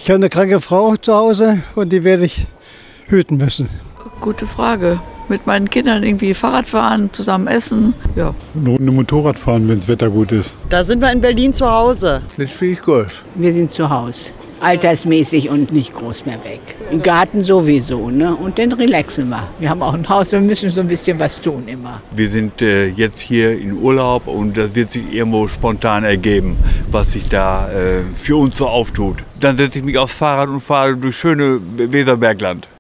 Ich habe eine kranke Frau zu Hause und die werde ich hüten müssen. Gute Frage. Mit meinen Kindern irgendwie Fahrrad fahren, zusammen essen. Ja. Eine Runde Motorrad fahren, wenn das Wetter gut ist. Da sind wir in Berlin zu Hause. Dann spiele ich Golf. Wir sind zu Hause. Altersmäßig und nicht groß mehr weg. Im Garten sowieso, ne? Und dann relaxen wir. Wir haben auch ein Haus, wir müssen so ein bisschen was tun immer. Wir sind jetzt hier in Urlaub und das wird sich irgendwo spontan ergeben, was sich da für uns so auftut. Dann setze ich mich aufs Fahrrad und fahre durch schöne Weserbergland.